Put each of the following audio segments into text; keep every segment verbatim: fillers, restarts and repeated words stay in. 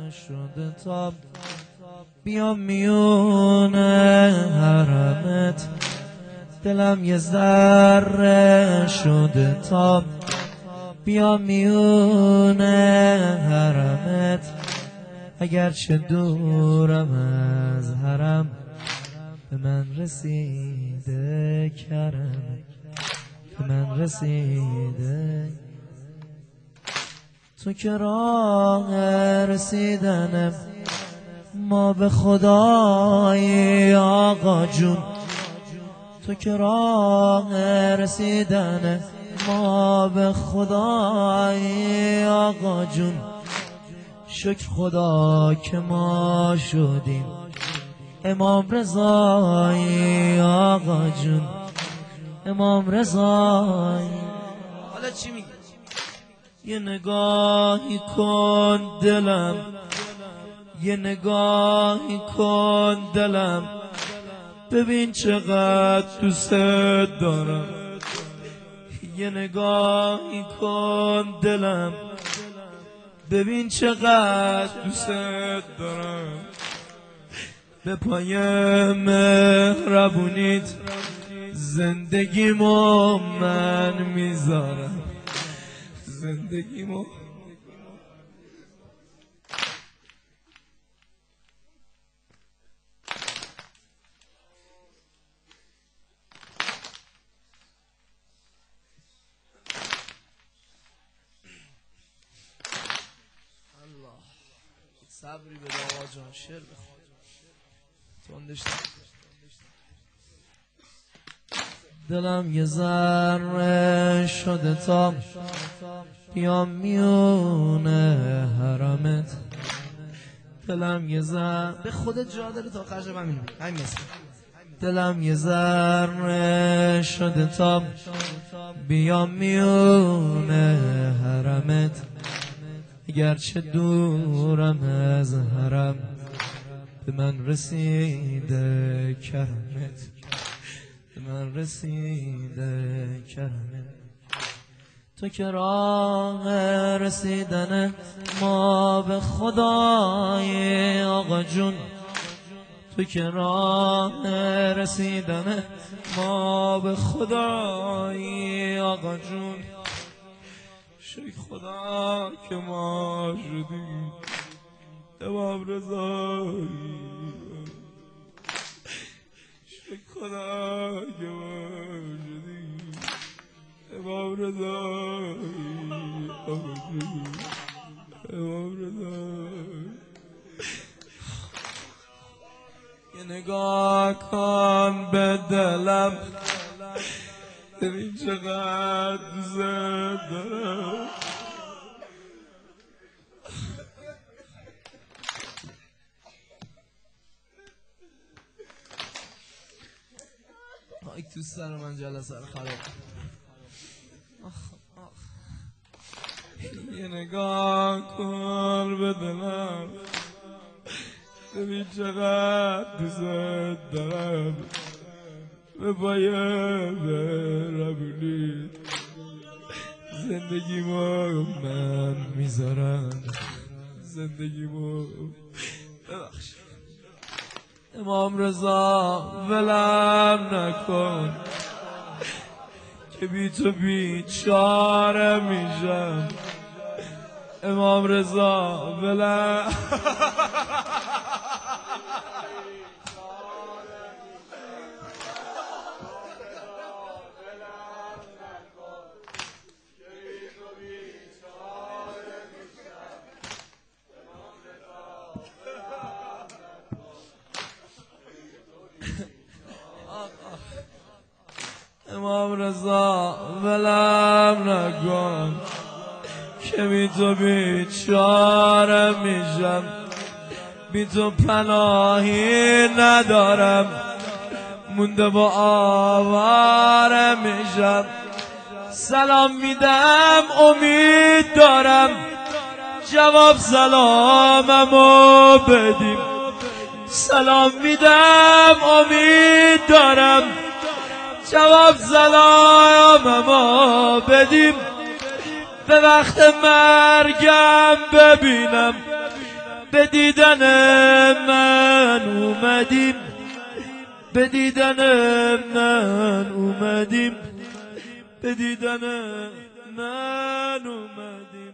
شده تا بیام میونه حرمت، دلم یه ذره شده تا بیام میونه حرمت، اگرچه دورم از حرم به من رسیده کرم، به من رسیده. تو که راه رسیدن ما به خدای آقا جون، تو که راه رسیدن ما به خدای آقا جون، شکر خدا که ما شدیم امام رضای آقا جون، امام رضای. حالا چی میگی؟ یه نگاهی کن دلم، یه نگاهی کن دلم، ببین چقدر دوست دارم. یه نگاهی کن دلم، ببین چقدر دوست دارم. به پای مهربونیت زندگیمو من میذارم، زندگیمو. الله صبری بده آقا جان، شعر بخون تندش. دلم یه ذره شده تا بیام میونه حرمت، دلم یه ذره به خودت جا داره تا آخرش همین بگی همین مثل. دلم یه ذره شده تا بیام میونه حرمت، اگرچه دورم از حرم به من رسیده کرمت، به من رسیده کرمت. تو که راه رسیدن ما به خدای آقا جون، تو که راه رسیدن ما به خدای آقا جون، شکر خدا که ما شدیم امام رضایی، شکر خدا که ما شدیم امام رضایی، امام رضایی. یه نگاه کن به دلم، ببین چقدر دوست دارم. آی تو سر من جلسه رو خراب. یه نگاه کن به دلم، ببین چقدر دوست دارم. به پای مهربونیت زندگیمو من میذارم، زندگیمو. ببخش امام رضا ولم نکن که بی تو بیچاره میشم، امام رضا ولم امام رضا ولم نکن که بی تو بیچاره میشم، بی تو پناهی ندارم، مونده با آواره میشم. سلام میدم امید دارم، جواب سلاممو بدیم. سلام میدم امید دارم، جواب سلاممو بدیم. به وقت مرگم ببینم به دیدن من اومدیم، به دیدن من اومدیم، به دیدن من اومدیم.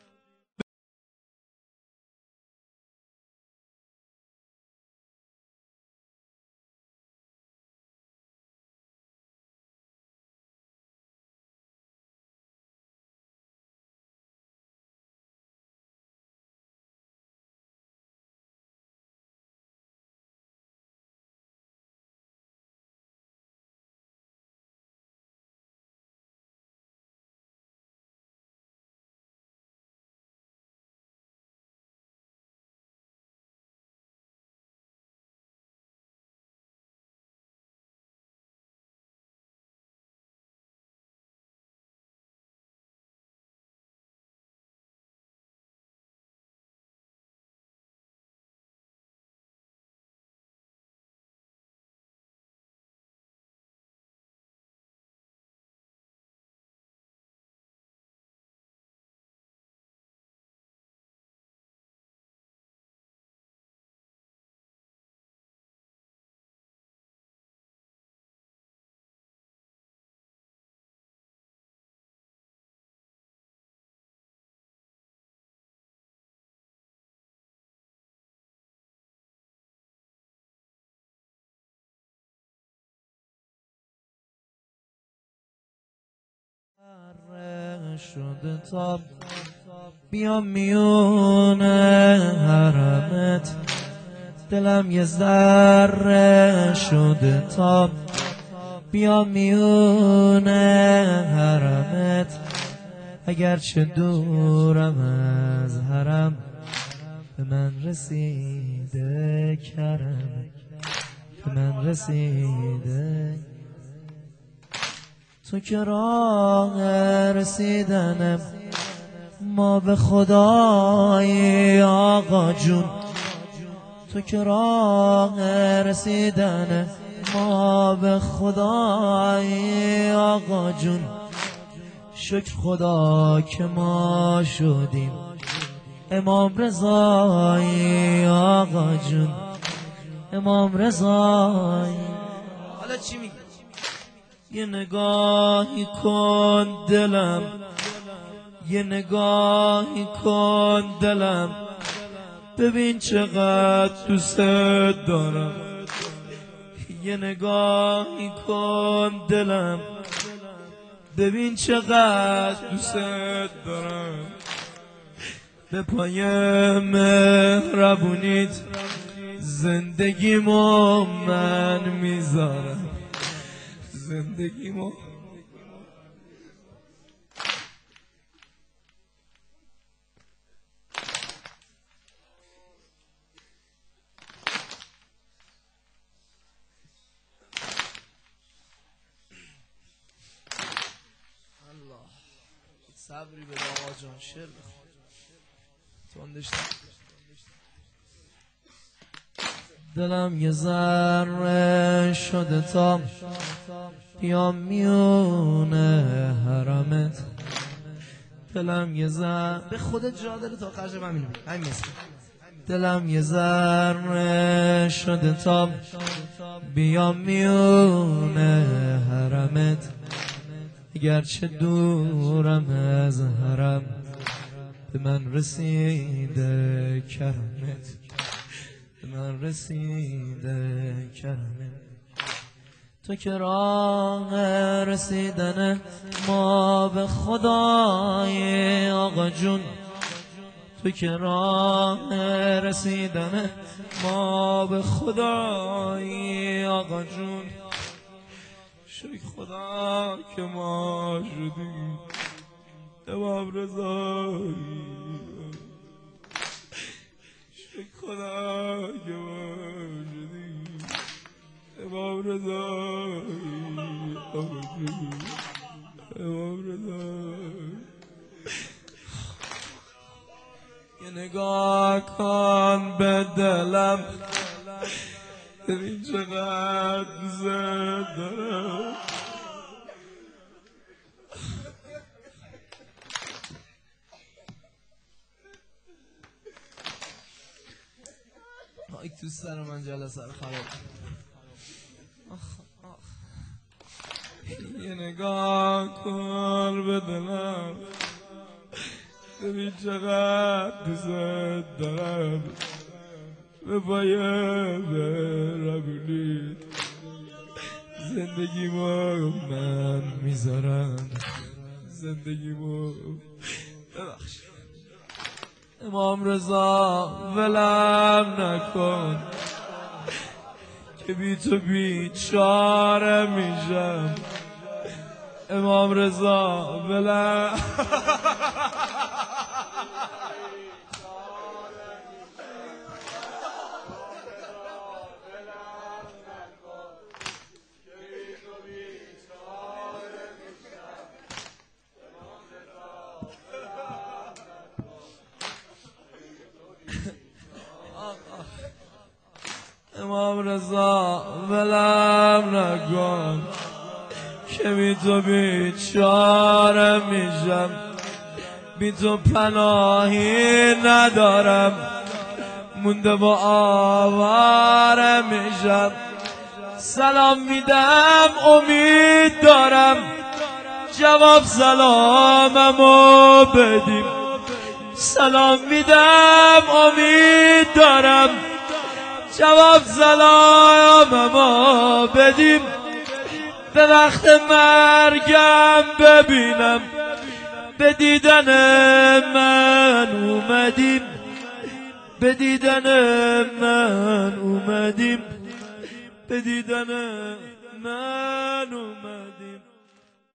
شده تا بیام میونه حرمت، دلم یه ذره شده تا بیام میونه حرمت، اگرچه دورم از حرم به من رسیده کرم، به من رسیده. تو که راه رسیدنم ما به خدای آقا جون، تو که راه رسیدنم ما به خدای آقا جون. شکر خدا که ما شدیم امام رضای آقا جون، امام رضای. حالا چی میگی؟ یه نگاهی کن دلم، یه نگاهی کن دلم، ببین چقدر دوست دارم. یه نگاهی کن دلم، ببین چقدر دوست دارم. به پای مهربونیت زندگیمو من میذارم، زندگیمو. الله صبری به آقا جان، شعر بخون تندش. دلم یه ذره شده تا بیام میونه حرمت، دلم یه ذره به خودت جا داره تا خرج من می‌نوی همین مثل. دلم یه ذره شده تا بیام میونه حرمت، اگرچه دورم از حرم به من رسیده کرمت، به من رسیده کرمت. تو که راه رسیدن ما به خدای آقا جون، تو که راه رسیدن ما به خدای آقا جون. شکر خدا که ما شدیم امام رضایی، شکر خدا که ما شدیم امام رضایی، امام رضایی. یه نگاه کن به دلم، ببین چقدر دوست دارم. خاک تو سر من جلسه رو خراب. آخ آخ یه نگاه کن به دلم، ببین چقدر دوست دارم، به پایه برمونی زندگیمو من میذارم، زندگیمو ببخش. امام رضا ولم نکن که بی تو بیچاره میشم. امام رضا ولم امام رضا ولم نکن که بی تو بیچاره میشم، بی تو پناهی ندارم، مونده با آواره میشم. سلام میدم امید دارم، جواب سلاممو بدیم. سلام میدم امید دارم، جواب سلاممو بدیم. به وقت مرگم ببینم، به دیدن من اومدیم، به دیدن من اومدیم، به دیدن من اومدیم.